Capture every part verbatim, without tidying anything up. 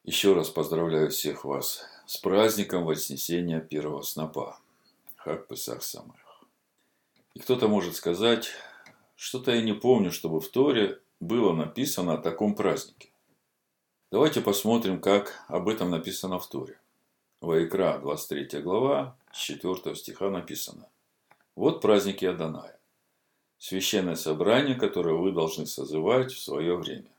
Еще раз поздравляю всех вас с праздником Вознесения первого снопа. Хаг Песах Самеах. И кто-то может сказать, что-то я не помню, чтобы в Торе было написано о таком празднике. Давайте посмотрим, как об этом написано в Торе. Ваикра, двадцать третья глава, с четвёртого стиха написано. Вот праздники Адоная. Священное собрание, которое вы должны созывать в свое время.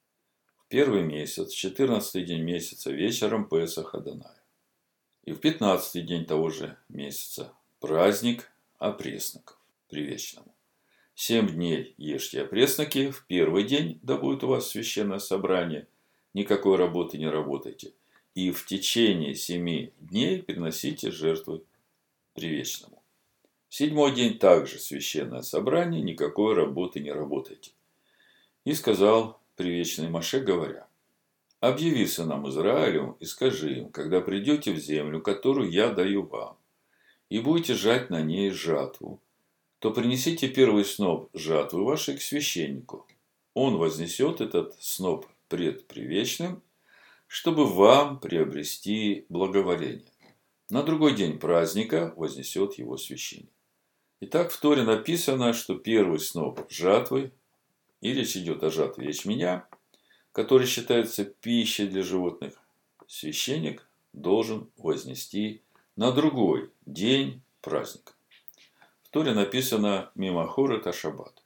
В первый месяц, четырнадцатый день месяца, вечером Песах Адоная. И в пятнадцатый день того же месяца праздник опресноков привечному. Семь дней ешьте опресноки, в первый день, да будет у вас священное собрание, никакой работы не работайте. И в течение семи дней приносите жертвы привечному. В седьмой день также священное собрание, никакой работы не работайте. И сказал привечный Моше, говоря: объяви сынам Израилю и скажи им, когда придете в землю, которую я даю вам, и будете жать на ней жатву, то принесите первый сноп жатвы вашей к священнику. Он вознесет этот сноп пред привечным, чтобы вам приобрести благоволение. На другой день праздника вознесет его священник. Итак, в Торе написано, что первый сноп жатвы, и речь идет о жатве ячменя, который считается пищей для животных, священник должен вознести на другой день праздника. В Торе написано «Мимохорет а-шаббат».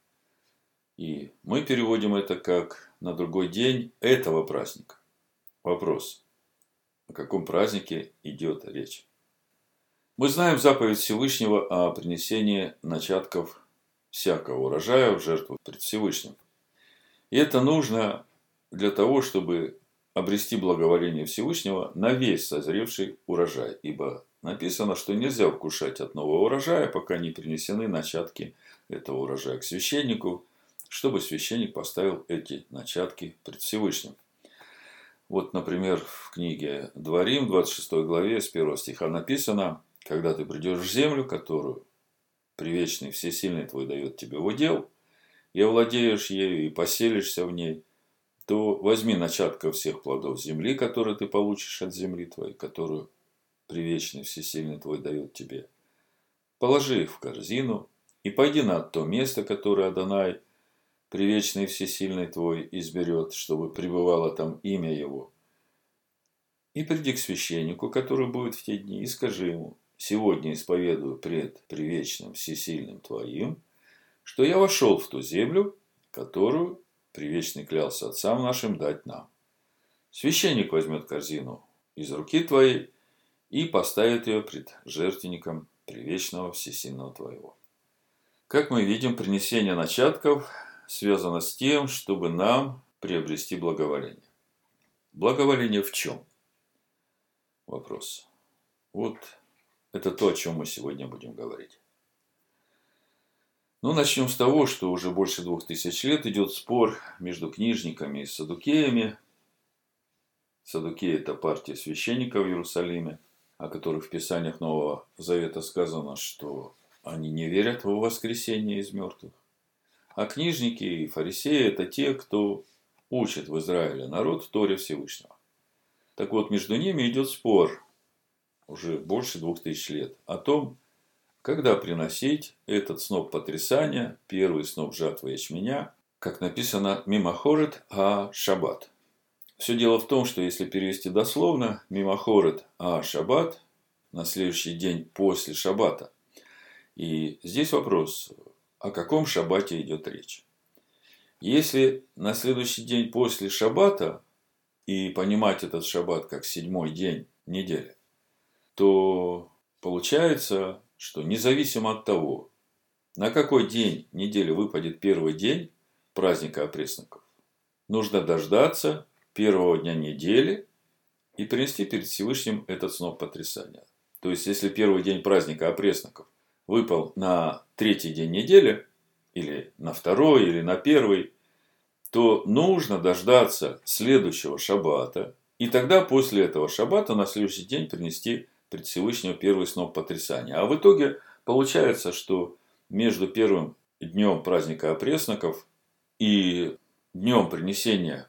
И мы переводим это как «на другой день этого праздника». Вопрос: о каком празднике идет речь? Мы знаем заповедь Всевышнего о принесении начатков всякого урожая в жертву пред Всевышним. И это нужно для того, чтобы обрести благоволение Всевышнего на весь созревший урожай. Ибо написано, что нельзя вкушать от нового урожая, пока не принесены начатки этого урожая к священнику, чтобы священник поставил эти начатки пред Всевышним. Вот, например, в книге Дворим, двадцать шестой главе, с первого стиха написано: когда ты придешь в землю, которую привечный всесильный твой дает тебе в удел, и овладеешь ею, и поселишься в ней, то возьми начатков всех плодов земли, которые ты получишь от земли твоей, которую привечный всесильный твой дает тебе. Положи их в корзину, и пойди на то место, которое Адонай, привечный всесильный твой, изберет, чтобы пребывало там имя его. И приди к священнику, который будет в те дни, и скажи ему: сегодня исповедую пред привечным всесильным твоим, что я вошел в ту землю, которую привечный клялся отцам нашим дать нам. Священник возьмет корзину из руки твоей и поставит ее пред жертвенником привечного всесильного твоего. Как мы видим, принесение начатков связано с тем, чтобы нам приобрести благоволение. Благоволение в чем? Вопрос. Вот это то, о чем мы сегодня будем говорить. Ну, начнем с того, что уже больше двух тысяч лет идет спор между книжниками и саддукеями. Саддукеи – это партия священников в Иерусалиме, о которых в Писаниях Нового Завета сказано, что они не верят в воскресение из мертвых. А книжники и фарисеи – это те, кто учит в Израиле народ в Торе Всевышнего. Так вот, между ними идет спор уже больше двух тысяч лет о том, когда приносить этот сноп потрясания, первый сноп жатвы ячменя, как написано «Мимохорет а-шаббат». Все дело в том, что если перевести дословно, «Мимохорет а-шаббат» на следующий день после шаббата. И здесь вопрос, о каком шаббате идет речь. Если на следующий день после шаббата и понимать этот шаббат как седьмой день недели, то получается, что независимо от того, на какой день недели выпадет первый день праздника опресноков, нужно дождаться первого дня недели и принести перед Всевышним этот сноп потрясания. То есть, если первый день праздника опресноков выпал на третий день недели, или на второй, или на первый, то нужно дождаться следующего шаббата, и тогда после этого шаббата на следующий день принести пред Всевышнего первый сноп потрясания. А в итоге получается, что между первым днем праздника опресноков и днем принесения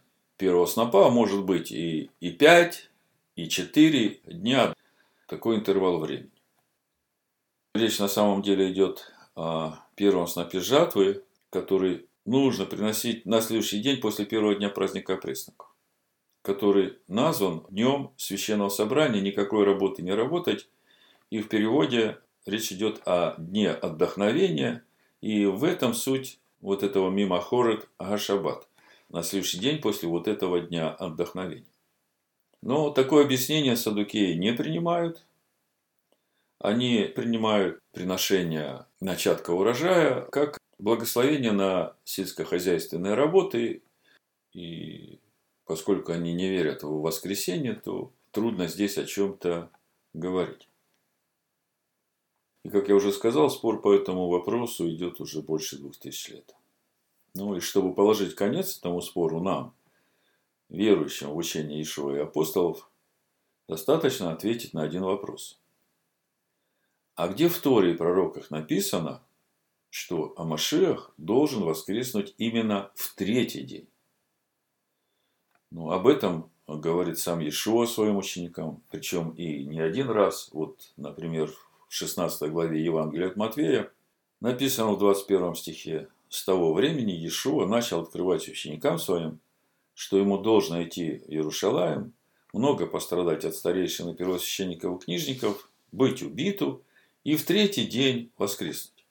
первого снопа может быть и, и пять, и четыре дня. Такой интервал времени. Речь на самом деле идет о первом снопе жатвы, который нужно приносить на следующий день после первого дня праздника опресноков, который назван днем священного собрания, никакой работы не работать. И в переводе речь идет о дне отдохновения. И в этом суть вот этого мимохорет ага-шаббат. На следующий день после вот этого дня отдохновения. Но такое объяснение саддукеи не принимают. Они принимают приношение начатка урожая как благословение на сельскохозяйственные работы. И поскольку они не верят в воскресенье, то трудно здесь о чем-то говорить. И, как я уже сказал, спор по этому вопросу идет уже больше двух тысяч лет. Ну и чтобы положить конец этому спору нам, верующим в учение Иешуа и апостолов, достаточно ответить на один вопрос. А где в Торе и пророках написано, что Машиах должен воскреснуть именно в третий день? Ну, об этом говорит сам Иешуа своим ученикам, причем и не один раз. Вот, например, в шестнадцатой главе Евангелия от Матфея написано в двадцать первом стихе: «С того времени Иешуа начал открывать ученикам своим, что ему должно идти в Иерушалаим, много пострадать от старейшин и первосвященников и книжников, быть убиту и в третий день воскреснуть».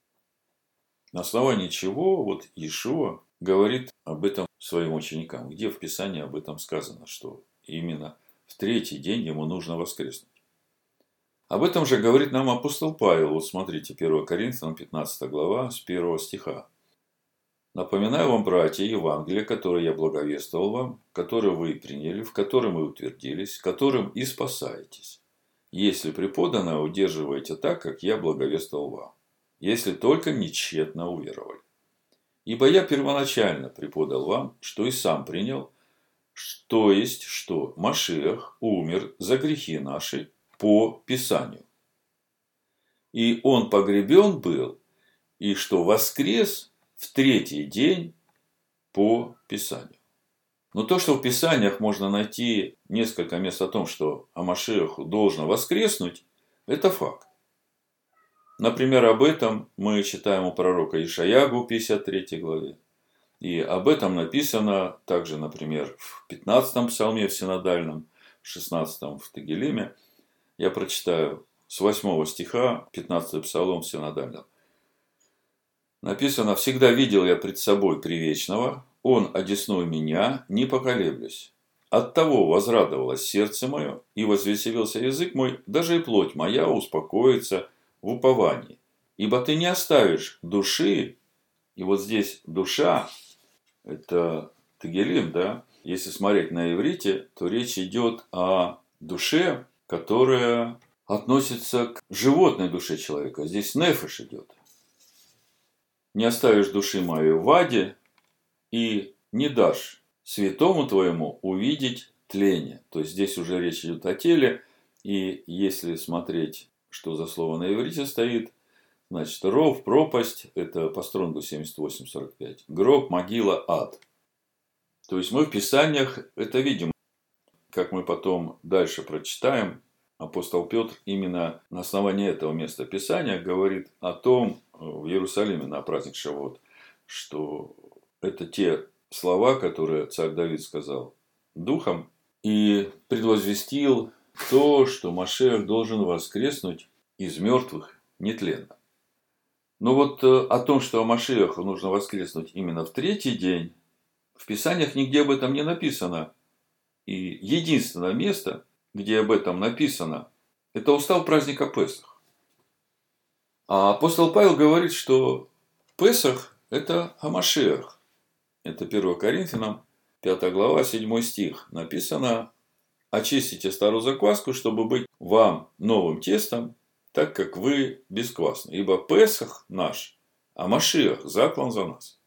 На основании чего вот Иешуа говорит об этом своим ученикам? Где в Писании об этом сказано, что именно в третий день ему нужно воскреснуть? Об этом же говорит нам апостол Павел. Вот смотрите, первое Коринфянам пятнадцатая глава с первого стиха. «Напоминаю вам, братья, Евангелие, которое я благовествовал вам, которое вы приняли, в котором вы утвердились, которым и спасаетесь, если преподанное удерживаете так, как я благовествовал вам, если только не тщетно уверовали. Ибо я первоначально преподал вам, что и сам принял, то есть, что Машиах умер за грехи наши по Писанию. И он погребен был, и что воскрес в третий день по Писанию». Но то, что в Писаниях можно найти несколько мест о том, что Машиаху должно воскреснуть, это факт. Например, об этом мы читаем у пророка Ишаяху в пятьдесят третьей главе. И об этом написано также, например, в пятнадцатом псалме в синодальном, в шестнадцатом в Тегелиме. Я прочитаю с восьмого стиха, пятнадцатый псалом в синодальном. Написано: «Всегда видел я пред собой Привечного, Он одесную меня, не поколеблюсь. Оттого возрадовалось сердце мое, и возвеселился язык мой, даже и плоть моя успокоится в уповании. Ибо ты не оставишь души». И вот здесь душа, это Тегелим, да? Если смотреть на иврите, то речь идет о душе, которая относится к животной душе человека. Здесь нефеш идет. «Не оставишь души моей в аде, и не дашь святому твоему увидеть тление». То есть здесь уже речь идет о теле. И если смотреть, что за слово на иврите стоит, значит, ров, пропасть, это по стронгу семьдесят восемь сорок пять. Гроб, могила, ад. То есть мы в Писаниях это видим. Как мы потом дальше прочитаем, апостол Петр именно на основании этого места Писания говорит о том в Иерусалиме на праздник Шавуот, что это те слова, которые царь Давид сказал духом, и предвозвестил то, что Машиах должен воскреснуть из мертвых нетленно. Но вот о том, что Машиаху нужно воскреснуть именно в третий день, в Писаниях нигде об этом не написано. И единственное место, где об этом написано, это устав праздника Песах. А апостол Павел говорит, что Песах – это Машиах. Это первое Коринфянам, пятая глава, седьмой стих. Написано: «Очистите старую закваску, чтобы быть вам новым тестом, так как вы бесквасны. Ибо Песах наш, а Машиах заклан за нас».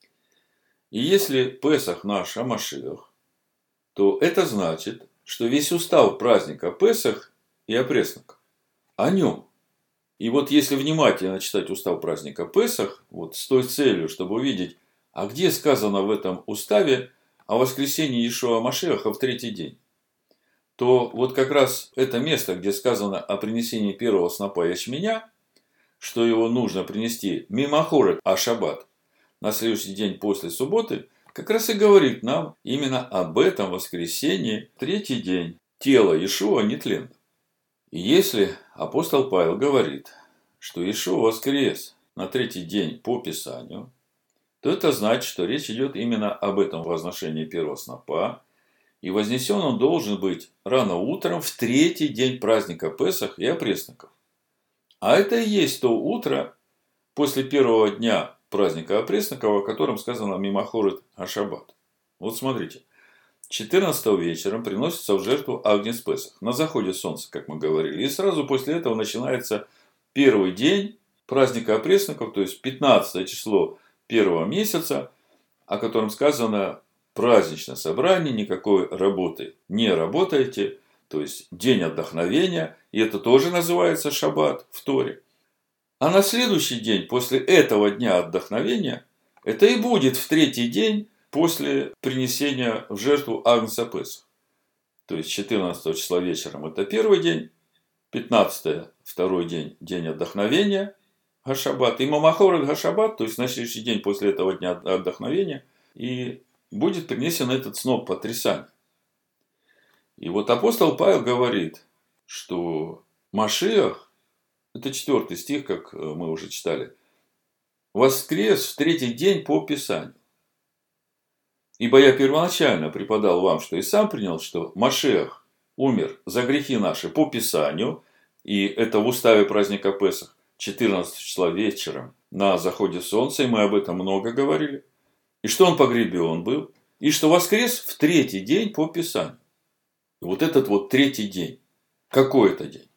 И если Песах наш, а Машиах, то это значит, что весь устав праздника Песах и опресноков о нем. И вот если внимательно читать устав праздника Песах, вот с той целью, чтобы увидеть, а где сказано в этом уставе о воскресении Иешуа Машиаха в третий день, то вот как раз это место, где сказано о принесении первого снопа ячменя, что его нужно принести мимохорет а-шаббат, на следующий день после субботы, как раз и говорит нам именно об этом воскресении, третий день, тела Иешуа нетленно. И если апостол Павел говорит, что Иешуа воскрес на третий день по Писанию, то это значит, что речь идет именно об этом возношении первого снопа, и вознесен он должен быть рано утром в третий день праздника Песах и опресноков. А это и есть то утро после первого дня праздника опресноков, о котором сказано мимохорет а-шаббат. Вот смотрите. четырнадцатого вечером приносится в жертву агнец Песах на заходе солнца, как мы говорили. И сразу после этого начинается первый день праздника опресноков, то есть пятнадцатое число первого месяца, о котором сказано праздничное собрание, никакой работы не работаете, то есть день отдохновения, и это тоже называется шаббат в Торе. А на следующий день, после этого дня отдохновения, это и будет в третий день после принесения в жертву агнца Песах. То есть четырнадцатого числа вечером это первый день, пятнадцатое второй день, день отдохновения, Гашаббат, и мимохорет Гашаббат, то есть на следующий день после этого дня отдохновения, и будет принесен этот сноп потрясания. И вот апостол Павел говорит, что Машиах, это четвертый стих, как мы уже читали, воскрес в третий день по Писанию. Ибо я первоначально преподал вам, что и сам принял, что Машиах умер за грехи наши по Писанию, и это в уставе праздника Песах, четырнадцатого числа вечером на заходе солнца, и мы об этом много говорили, и что он погребен был, и что воскрес в третий день по Писанию. И вот этот вот третий день, какой это день?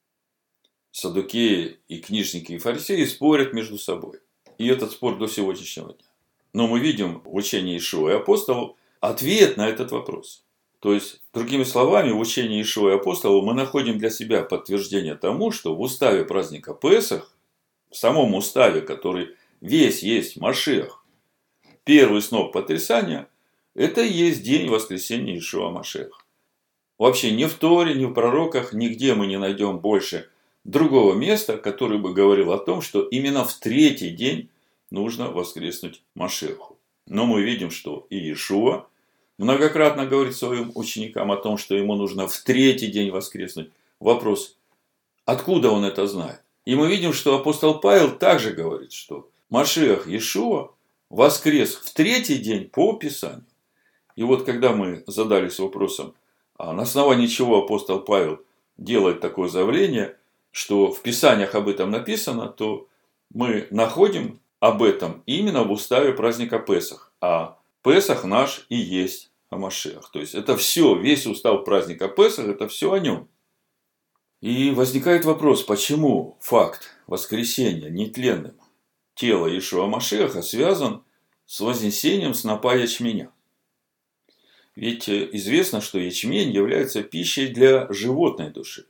Саддукеи и книжники и фарисеи спорят между собой. И этот спор до сегодняшнего дня. Но мы видим в учении Иешуа и апостолов ответ на этот вопрос. То есть, другими словами, в учении Иешуа и апостолов мы находим для себя подтверждение тому, что в уставе праздника Песах, в самом уставе, который весь есть Машиах, первый сноп потрясания, это и есть день воскресения Иешуа Машиаха. Вообще ни в Торе, ни в пророках, нигде мы не найдем больше другого места, которое бы говорило о том, что именно в третий день нужно воскреснуть Машиаху. Но мы видим, что и Иешуа многократно говорит своим ученикам о том, что ему нужно в третий день воскреснуть. Вопрос, откуда он это знает? И мы видим, что апостол Павел также говорит, что Машиах Иешуа воскрес в третий день по Писанию. И вот когда мы задались вопросом, а на основании чего апостол Павел делает такое заявление, что в Писаниях об этом написано, то мы находим об этом именно в уставе праздника Песах. А Песах наш и есть о Машиах. То есть это все, весь устав праздника Песах, это все о нем. И возникает вопрос, почему факт воскресения нетленным тела Иешуа Машиаха связан с вознесением снопа ячменя. Ведь известно, что ячмень является пищей для животной души.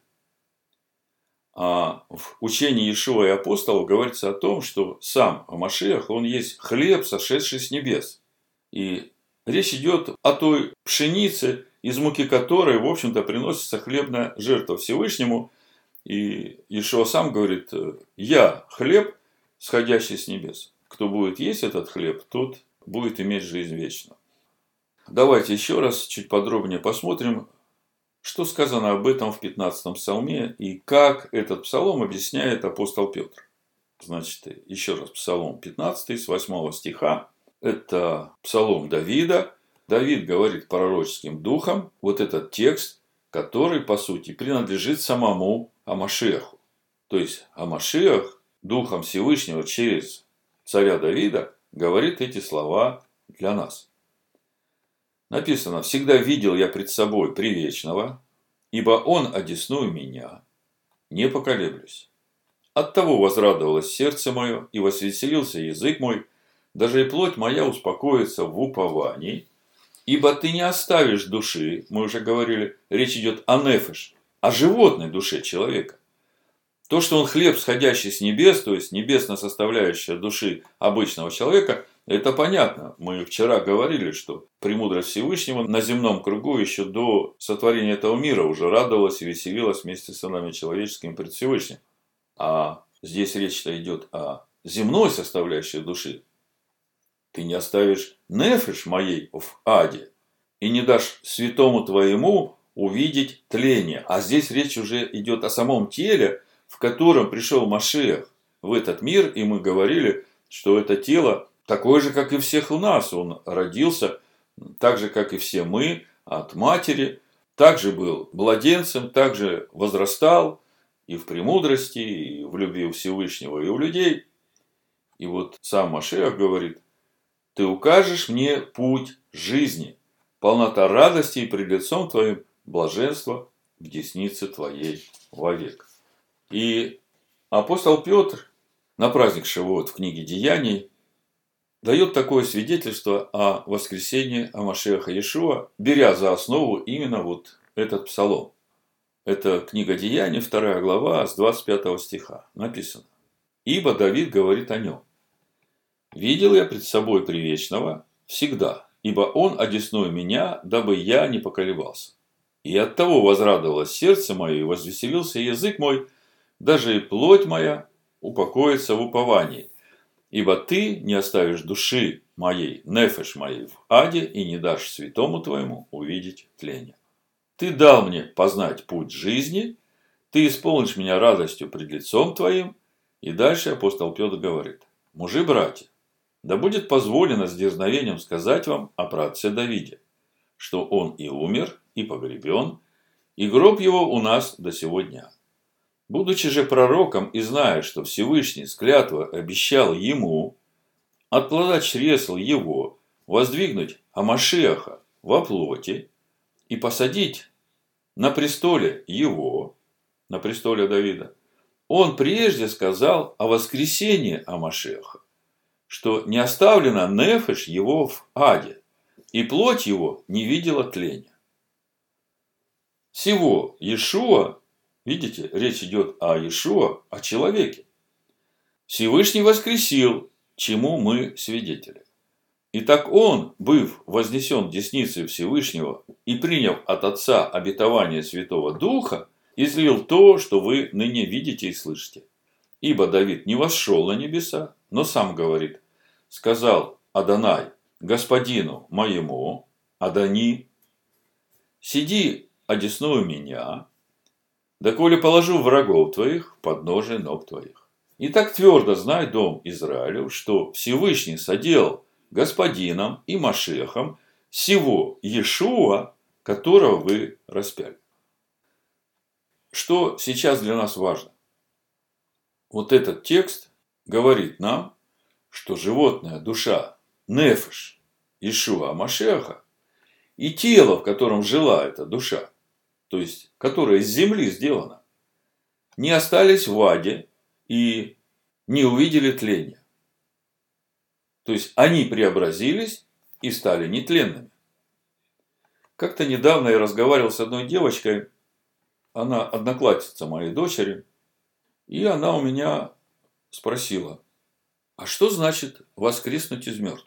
А в учении Иешуа и апостолов говорится о том, что сам Машиах, он есть хлеб, сошедший с небес. И речь идет о той пшенице, из муки которой, в общем-то, приносится хлебная жертва Всевышнему. И Иешуа сам говорит, я хлеб, сходящий с небес. Кто будет есть этот хлеб, тот будет иметь жизнь вечную. Давайте еще раз чуть подробнее посмотрим, что сказано об этом в пятнадцатом псалме и как этот псалом объясняет апостол Петр. Значит, еще раз, псалом пятнадцатый с восьмого стиха. Это псалом Давида. Давид говорит пророческим духом вот этот текст, который, по сути, принадлежит самому Амашиаху. То есть, Амашиах духом Всевышнего через царя Давида говорит эти слова для нас. Написано, «Всегда видел я пред собой привечного, ибо он одесную меня, не поколеблюсь. Оттого возрадовалось сердце мое, и возвеселился язык мой, даже и плоть моя успокоится в уповании, ибо ты не оставишь души», мы уже говорили, речь идет о нефеш, о животной душе человека. То, что он хлеб, сходящий с небес, то есть небесная составляющая души обычного человека, Это понятно. Мы вчера говорили, что премудрость Всевышнего на земном кругу еще до сотворения этого мира уже радовалась и веселилась вместе с нами человеческим пред Всевышним. А здесь речь-то идет о земной составляющей души. Ты не оставишь нефеш моей в аде и не дашь святому твоему увидеть тление. А здесь речь уже идет о самом теле, в котором пришел Машиах в этот мир. И мы говорили, что это тело такое же, как и всех у нас. Он родился так же, как и все мы, от матери. Также был младенцем, также возрастал и в премудрости, и в любви у Всевышнего, и у людей. И вот сам Машиах говорит: ты укажешь мне путь жизни, полнота радости и пред лицом твоим блаженство в деснице твоей вовек. И апостол Петр на праздник Шавуот в книге Деяний дает такое свидетельство о воскресении о Машиаха Иешуа, беря за основу именно вот этот псалом. Это книга Деяний, вторая глава, с двадцать пятого стиха. Написано: «Ибо Давид говорит о нем: видел я пред собой привечного всегда, ибо он одесную меня, дабы я не поколебался. И оттого возрадовалось сердце мое, и возвеселился язык мой, даже и плоть моя упокоится в уповании. Ибо ты не оставишь души моей, нефеш моей в аде, и не дашь святому твоему увидеть тление. Ты дал мне познать путь жизни, ты исполнишь меня радостью пред лицом твоим». И дальше апостол Петр говорит: мужи, братья, да будет позволено с дерзновением сказать вам о праотце Давиде, что он и умер, и погребен, и гроб его у нас до сего дня. Будучи же пророком и зная, что Всевышний с клятвы обещал ему от плода чресл его воздвигнуть Амашиаха во плоти и посадить на престоле его, на престоле Давида, он прежде сказал о воскресении Амашиаха, что не оставлена нефеш его в аде, и плоть его не видела тления. Сего Иешуа, видите, речь идет о Иешуа, о человеке, Всевышний воскресил, чему мы свидетели. Итак, он, быв вознесен десницей Всевышнего и приняв от Отца обетование Святого Духа, излил то, что вы ныне видите и слышите. Ибо Давид не восшел на небеса, но сам говорит: сказал Адонай господину моему, Адони, сиди одесную меня, доколе положу врагов твоих в подножие ног твоих. И так твердо знай, дом Израилев, что Всевышний соделал господином и Машиахом сего Иешуа, которого вы распяли. Что сейчас для нас важно? Вот этот текст говорит нам, что животная душа, нефеш, Иешуа Машиаха, и тело, в котором жила эта душа, то есть, которая из земли сделана, не остались в аде и не увидели тления. То есть, они преобразились и стали нетленными. Как-то недавно я разговаривал с одной девочкой, она одноклассница моей дочери, и она у меня спросила: а что значит воскреснуть из мертвых?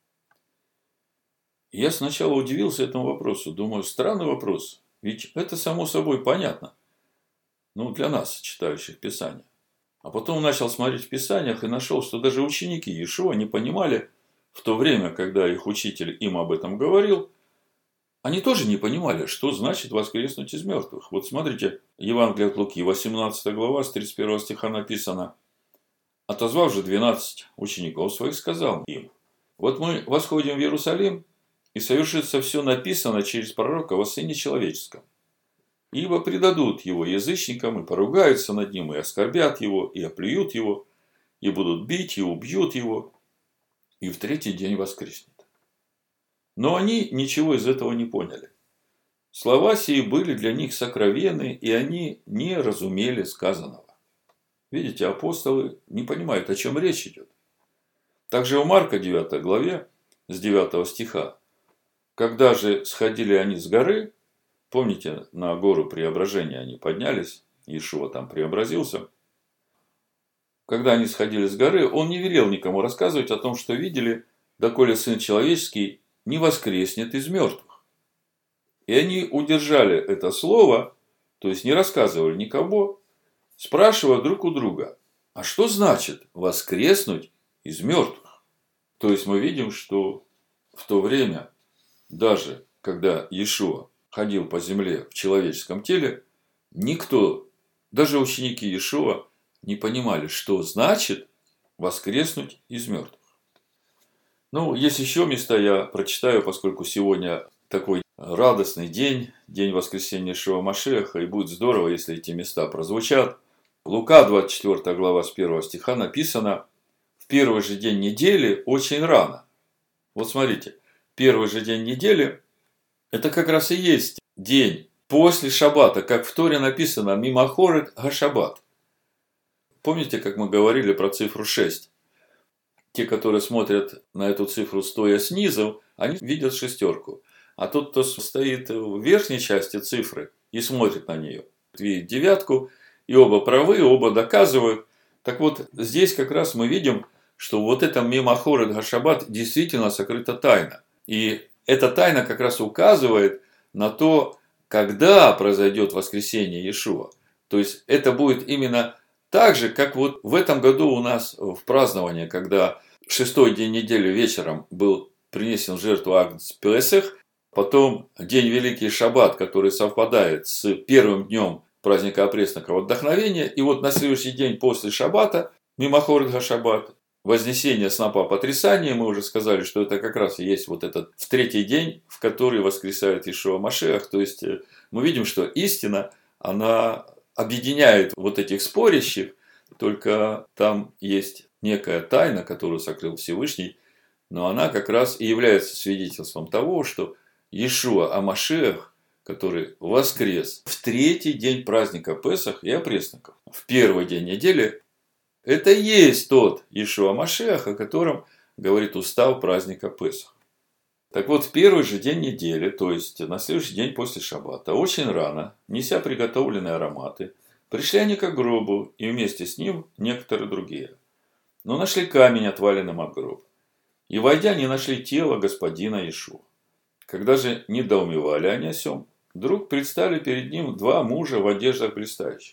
Я сначала удивился этому вопросу, думаю, странный вопрос, ведь это само собой понятно, ну, для нас, читающих Писание. А потом начал смотреть в Писаниях и нашел, что даже ученики Иешуа не понимали в то время, когда их учитель им об этом говорил, они тоже не понимали, что значит воскреснуть из мертвых. Вот смотрите, Евангелие от Луки, восемнадцатая глава, с тридцать первого стиха написано: «Отозвав же двенадцать учеников своих, сказал им: вот мы восходим в Иерусалим, и совершится все написано через пророка во Сыне Человеческом. Ибо предадут его язычникам, и поругаются над ним, и оскорбят его, и оплюют его, и будут бить, и убьют его, и в третий день воскреснет». Но они ничего из этого не поняли. Слова сии были для них сокровенны, и они не разумели сказанного. Видите, апостолы не понимают, о чем речь идет. Также у Марка девятой главе, с девятого стиха, когда же сходили они с горы, помните, на гору преображения они поднялись, Иешуа там преобразился. Когда они сходили с горы, он не велел никому рассказывать о том, что видели, доколе Сын Человеческий не воскреснет из мертвых. И они удержали это слово, то есть не рассказывали никому, спрашивая друг у друга, а что значит воскреснуть из мертвых? То есть мы видим, что в то время, даже когда Иешуа ходил по земле в человеческом теле, никто, даже ученики Иешуа, не понимали, что значит воскреснуть из мертвых. Ну, есть еще места, я прочитаю, поскольку сегодня такой радостный день, день воскресения Иешуа Машиаха, и будет здорово, если эти места прозвучат. Лука, двадцать четвёртая глава, с первого стиха написано: в первый же день недели очень рано. Вот смотрите, первый же день недели, это как раз и есть день после шаббата, как в Торе написано «Мимахорет га-шаббат». Помните, как мы говорили про цифру шесть? Те, которые смотрят на эту цифру стоя снизу, они видят шестерку. А тот, кто стоит в верхней части цифры и смотрит на нее, видит девятку, и оба правы, оба доказывают. Так вот, здесь как раз мы видим, что вот это мимахорет га-шаббат действительно сокрыта тайна. И эта тайна как раз указывает на то, когда произойдет воскресение Иешуа. То есть это будет именно так же, как вот в этом году у нас в праздновании, когда шестой день недели вечером был принесен в жертву агнец Песах, потом день Великий Шаббат, который совпадает с первым днем праздника опресноков вдохновения, и вот на следующий день после Шаббата, мимахорет га-шаббат, вознесение снопа потрясания, мы уже сказали, что это как раз и есть вот этот в третий день, в который воскресает Иешуа Машиах. То есть мы видим, что истина, она объединяет вот этих спорящих, только там есть некая тайна, которую сокрыл Всевышний, но она как раз и является свидетельством того, что Иешуа ха-Машиах, который воскрес в третий день праздника Песах и опресноков, в первый день недели, это и есть тот Иешуа ха-Машиах, о котором говорит устав праздника Песах. Так вот, в первый же день недели, то есть на следующий день после шаббата, очень рано, неся приготовленные ароматы, пришли они к гробу, и вместе с ним некоторые другие. Но нашли камень отваленным от гроба. И, войдя, не нашли тело господина Иешуа. Когда же недоумевали они о сем, вдруг предстали перед ним два мужа в одеждах блистающих.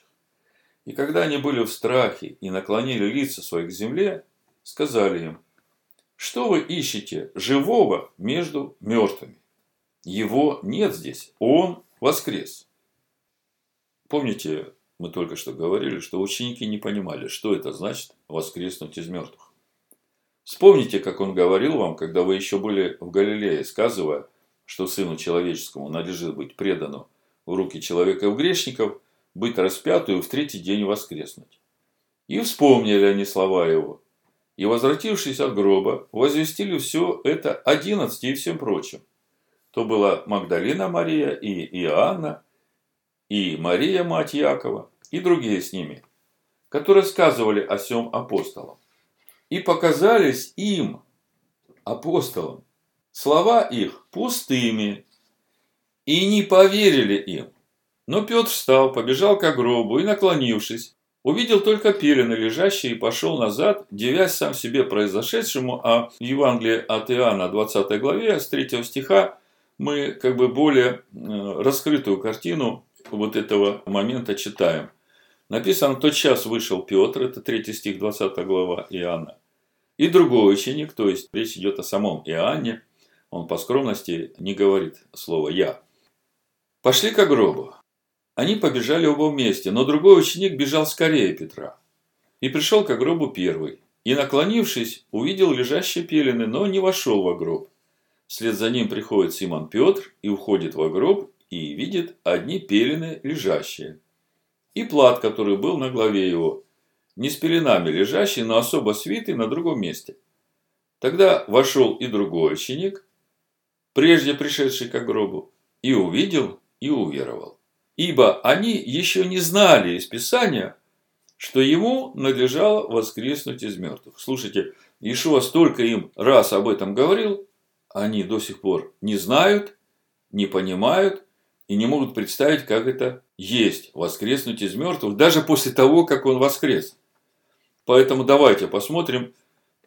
И когда они были в страхе и наклонили лица свои к земле, сказали им: что вы ищете живого между мертвыми? Его нет здесь, он воскрес. Помните, мы только что говорили, что ученики не понимали, что это значит воскреснуть из мертвых. Вспомните, как он говорил вам, когда вы еще были в Галилее, сказывая, что Сыну Человеческому надлежит быть предану в руки человеков-грешников, быть распятую в третий день воскреснуть. И вспомнили они слова его. И, возвратившись от гроба, возвестили все это одиннадцати и всем прочим. То была Магдалина Мария и Иоанна, и Мария, мать Якова, и другие с ними, которые сказывали о сем апостолам. И показались им, апостолам, слова их пустыми, и не поверили им. Но Петр встал, побежал к гробу и, наклонившись, увидел только пелены лежащие и пошел назад, дивясь сам себе произошедшему. А в Евангелии от Иоанна, двадцатой главе, с третьего стиха, мы как бы более раскрытую картину вот этого момента читаем. Написано: тот час вышел Петр, это третий стих, двадцатая глава Иоанна, и другой ученик, то есть речь идет о самом Иоанне, он по скромности не говорит слово «я». Пошли к гробу. Они побежали оба вместе, но другой ученик бежал скорее Петра. И пришел к гробу первый. И, наклонившись, увидел лежащие пелены, но не вошел во гроб. Вслед за ним приходит Симон Петр и уходит во гроб, и видит одни пелены лежащие. И плат, который был на голове его, не с пеленами лежащий, но особо свитый на другом месте. Тогда вошел и другой ученик, прежде пришедший к гробу, и увидел, и уверовал. Ибо они еще не знали из Писания, что ему надлежало воскреснуть из мертвых. Слушайте, Иешуа столько им раз об этом говорил, они до сих пор не знают, не понимают и не могут представить, как это есть воскреснуть из мертвых, даже после того, как он воскрес. Поэтому давайте посмотрим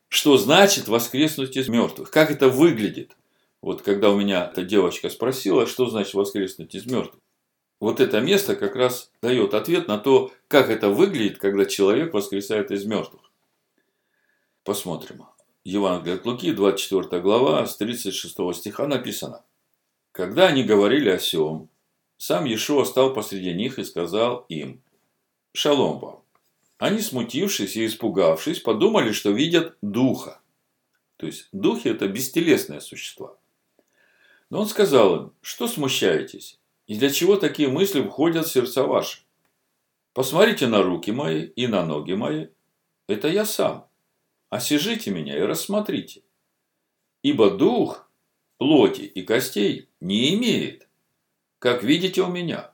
что значит воскреснуть из мертвых? Как это выглядит? Вот когда у меня эта девочка спросила, что значит воскреснуть из мертвых. Вот это место как раз дает ответ на то, как это выглядит, когда человек воскресает из мертвых. Посмотрим. Евангелие от Луки, двадцать четвёртая глава, с тридцать шестого стиха написано. Когда они говорили о сем, сам Иешуа стал посреди них и сказал им: «Шалом вам». Они, смутившись и испугавшись, подумали, что видят духа. То есть, духи – это бестелесные существа. Но он сказал им: что смущаетесь? И для чего такие мысли входят в сердца ваши? Посмотрите на руки мои и на ноги мои. Это я сам. Осижите меня и рассмотрите. Ибо дух плоти и костей не имеет, как видите у меня.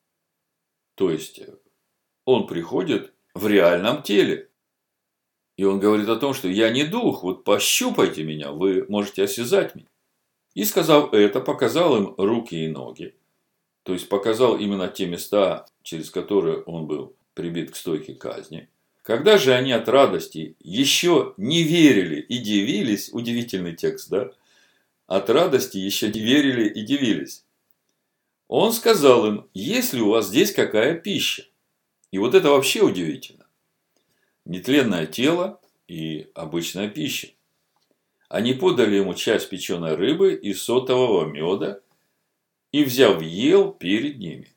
То есть, он приходит в реальном теле. И он говорит о том, что я не дух, вот пощупайте меня, вы можете осязать меня. И сказав это, показал им руки и ноги. То есть, показал именно те места, через которые он был прибит к стойке казни. Когда же они от радости еще не верили и дивились, удивительный текст, да? От радости еще не верили и дивились. Он сказал им: есть ли у вас здесь какая пища? И вот это вообще удивительно. Нетленное тело и обычная пища. Они подали ему часть печеной рыбы и сотового меда, и, взяв, ел перед ними.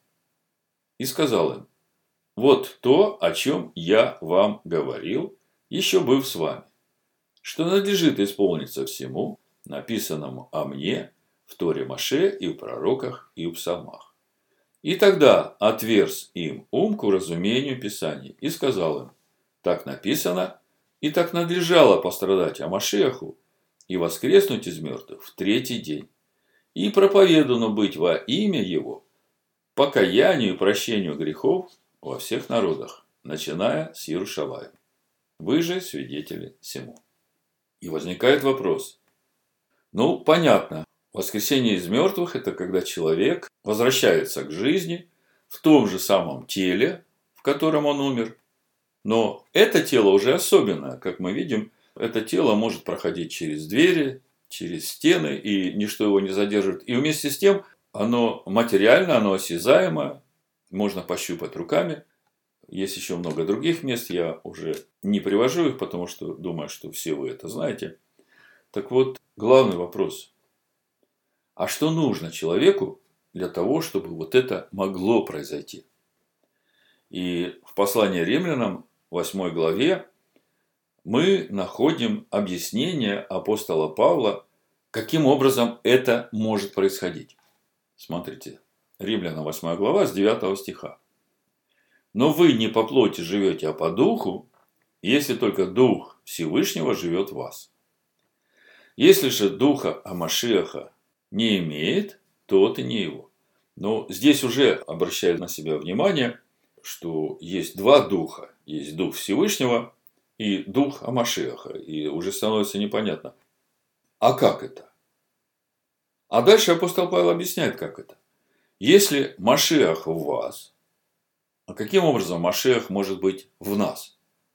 И сказал им: вот то, о чем я вам говорил, еще быв с вами, что надлежит исполниться всему, написанному о мне в Торе Моше и в пророках и в псалмах. И тогда отверз им ум к уразумению Писаний и сказал им: так написано, и так надлежало пострадать о Машиаху и воскреснуть из мертвых в третий день, и проповедано быть во имя его покаянию и прощению грехов во всех народах, начиная с Иерушалаима. Вы же свидетели сему. И возникает вопрос. Ну, понятно, воскресение из мертвых – это когда человек возвращается к жизни в том же самом теле, в котором он умер. Но это тело уже особенное, как мы видим, это тело может проходить через двери, через стены, и ничто его не задержит. И вместе с тем оно материально, оно осязаемо, можно пощупать руками. Есть еще много других мест, я уже не привожу их, потому что думаю, что все вы это знаете. Так вот, главный вопрос. А что нужно человеку для того, чтобы вот это могло произойти? И в послании Римлянам, восьмой главе, мы находим объяснение апостола Павла, каким образом это может происходить. Смотрите, Римлянам восьмая глава с девятого стиха. Но вы не по плоти живете, а по духу, если только Дух Всевышнего живет в вас. Если же Духа Амашиаха не имеет, то это не его. Но здесь уже обращает на себя внимание, что есть два духа. Есть Дух Всевышнего и Дух Амашиаха. И уже становится непонятно. А как это? А дальше апостол Павел объясняет, как это. Если Машиах в вас, а каким образом Машиах может быть в нас?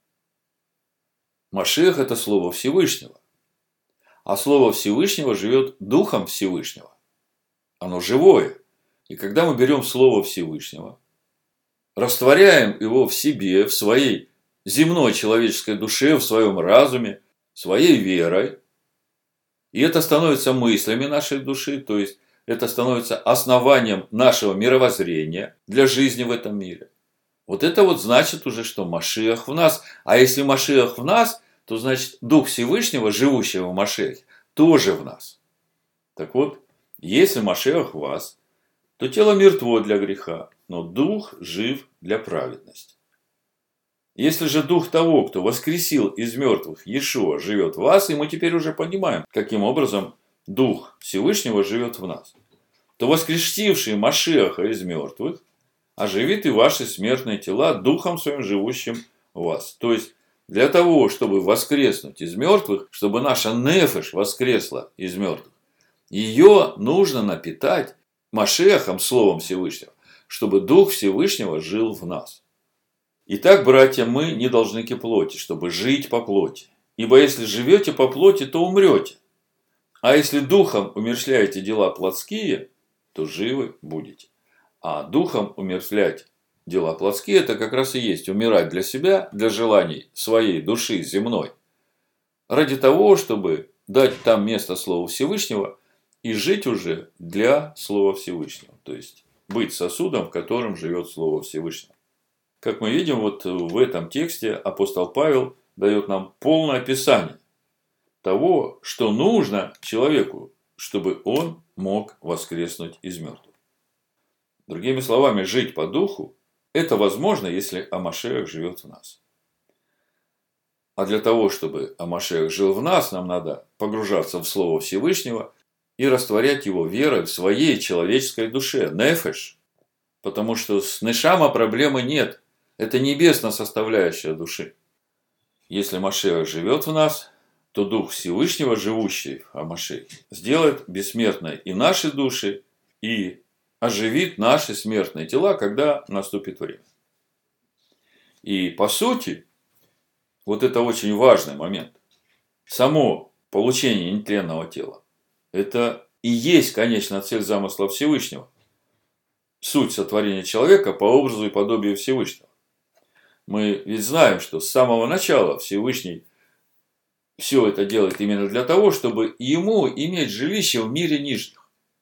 Машиах – это Слово Всевышнего. А Слово Всевышнего живет Духом Всевышнего. Оно живое. И когда мы берем Слово Всевышнего, растворяем его в себе, в своей земной человеческой душе, в своем разуме, своей верой, и это становится мыслями нашей души, то есть это становится основанием нашего мировоззрения для жизни в этом мире. Вот это вот значит уже, что Машиах в нас. А если Машиах в нас, то значит Дух Всевышнего, живущего в Машиахе, тоже в нас. Так вот, если Машиах в вас, то тело мертво для греха, но Дух жив для праведности. Если же Дух того, кто воскресил из мертвых Иешуа, живет в вас, и мы теперь уже понимаем, каким образом Дух Всевышнего живет в нас, то воскресивший Машиаха из мертвых оживит и ваши смертные тела Духом Своим, живущим в вас. То есть, для того, чтобы воскреснуть из мертвых, чтобы наша нефеш воскресла из мертвых, ее нужно напитать Машиахом, Словом Всевышнего, чтобы Дух Всевышнего жил в нас. Итак, братья, мы не должны к плоти, чтобы жить по плоти. Ибо если живете по плоти, то умрете. А если духом умерщвляете дела плотские, то живы будете. А духом умерщвлять дела плотские, это как раз и есть умирать для себя, для желаний своей души земной. Ради того, чтобы дать там место Слову Всевышнего и жить уже для Слова Всевышнего. То есть быть сосудом, в котором живет Слово Всевышнего. Как мы видим, вот в этом тексте апостол Павел дает нам полное описание того, что нужно человеку, чтобы он мог воскреснуть из мертвых. Другими словами, жить по духу – это возможно, если Амашиах живет в нас. А для того, чтобы Амашиах жил в нас, нам надо погружаться в Слово Всевышнего и растворять его верой в своей человеческой душе, нефеш. Потому что с нешама проблемы нет. Это небесная составляющая души. Если Машиах живет в нас, то Дух Всевышнего, живущий в Амашиахе, сделает бессмертной и наши души, и оживит наши смертные тела, когда наступит время. И по сути, вот это очень важный момент. Само получение нетленного тела – это и есть конечная цель замысла Всевышнего. Суть сотворения человека по образу и подобию Всевышнего. Мы ведь знаем, что с самого начала Всевышний все это делает именно для того, чтобы ему иметь жилище в мире нижних.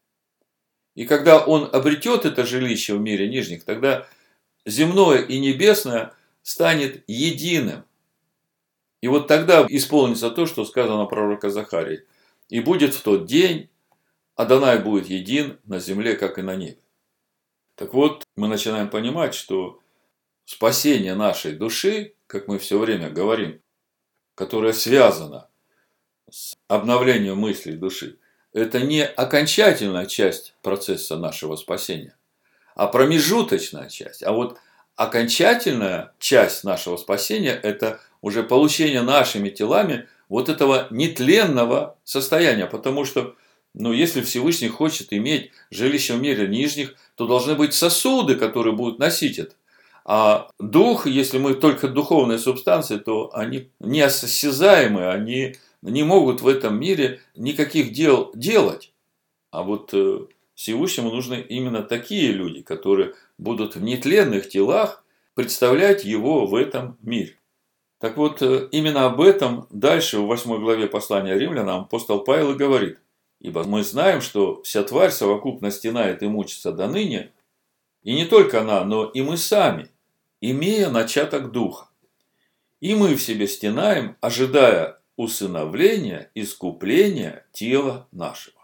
И когда он обретет это жилище в мире нижних, тогда земное и небесное станет единым. И вот тогда исполнится то, что сказано пророка Захарии. И будет в тот день, Адонай будет един на земле, как и на небе. Так вот, мы начинаем понимать, что спасение нашей души, как мы все время говорим, которое связано с обновлением мыслей души, это не окончательная часть процесса нашего спасения, а промежуточная часть. А вот окончательная часть нашего спасения – это уже получение нашими телами вот этого нетленного состояния. Потому что, ну, если Всевышний хочет иметь жилище в мире нижних, то должны быть сосуды, которые будут носить это. А дух, если мы только духовные субстанции, то они неосязаемые, они не могут в этом мире никаких дел делать. А вот Всевышнему нужны именно такие люди, которые будут в нетленных телах представлять его в этом мире. Так вот, именно об этом дальше в восьмой главе послания Римлянам апостол Павел и говорит. Ибо мы знаем, что вся тварь совокупно стенает и мучится до ныне, и не только она, но и мы сами, имея начаток духа. И мы в себе стенаем, ожидая усыновления, искупления тела нашего.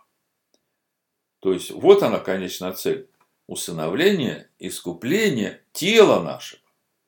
То есть, вот она, конечная цель. Усыновление, искупление тела нашего.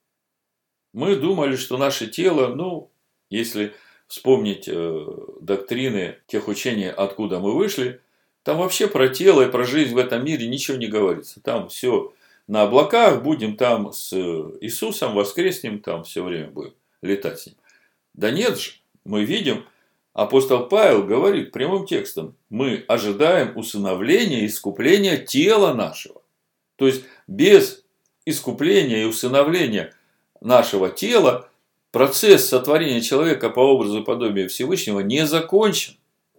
Мы думали, что наше тело, ну, если вспомнить э, доктрины тех учений, откуда мы вышли, там вообще про тело и про жизнь в этом мире ничего не говорится. Там все на облаках, будем там с Иисусом, воскреснем, там все время будем летать с ним. Да нет же, мы видим, апостол Павел говорит прямым текстом, мы ожидаем усыновления и искупления тела нашего. То есть, без искупления и усыновления нашего тела процесс сотворения человека по образу и подобию Всевышнего не закончен.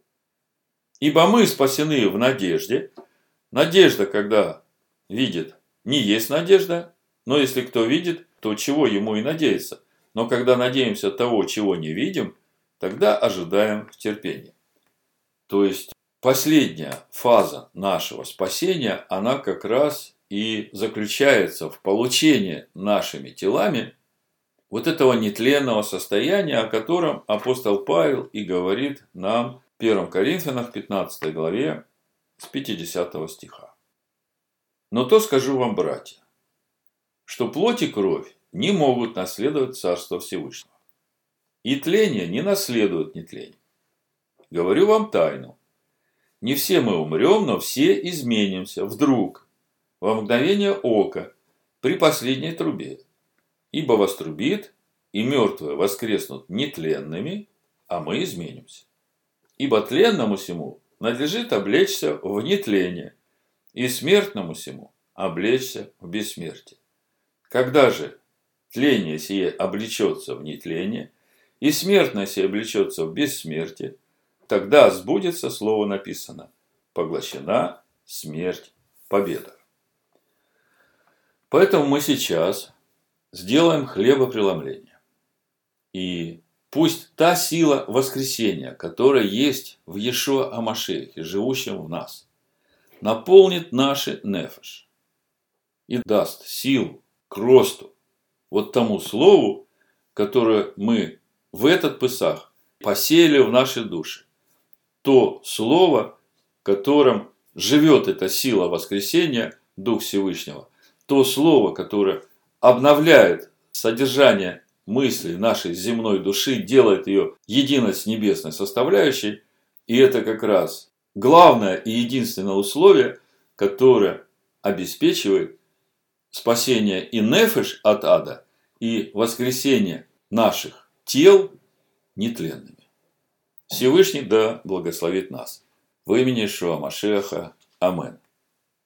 Ибо мы спасены в надежде. Надежда, когда видит, не есть надежда, но если кто видит, то чего ему и надеяться. Но когда надеемся того, чего не видим, тогда ожидаем терпения. То есть, последняя фаза нашего спасения, она как раз и заключается в получении нашими телами вот этого нетленного состояния, о котором апостол Павел и говорит нам в первом Коринфянам пятнадцатой главе с пятидесятого стиха. Но то скажу вам, братья, что плоть и кровь не могут наследовать Царство Всевышнего, и тление не наследует нетление. Говорю вам тайну. Не все мы умрем, но все изменимся вдруг, во мгновение ока, при последней трубе. Ибо вострубит, и мертвые воскреснут нетленными, а мы изменимся. Ибо тленному сему надлежит облечься в нетление, и смертному сему облечься в бессмертие. Когда же тление сие облечется в нетление, и смертное сие облечется в бессмертие, тогда сбудется слово написано: поглощена смерть, победа. Поэтому мы сейчас сделаем хлебопреломление. И пусть та сила воскресения, которая есть в Иешуа ха-Машиахе, живущем в нас, наполнит наши нефеш и даст силу к росту вот тому слову, которое мы в этот Песах посеяли в наши души. То слово, которым живет эта сила воскресения, Дух Всевышнего, то слово, которое обновляет содержание мысли нашей земной души, делает ее единой с небесной составляющей, и это как раз главное и единственное условие, которое обеспечивает спасение и нефеш от ада, и воскресение наших тел нетленными. Всевышний да благословит нас. В имени Иешуа ха-Машиаха. Амен.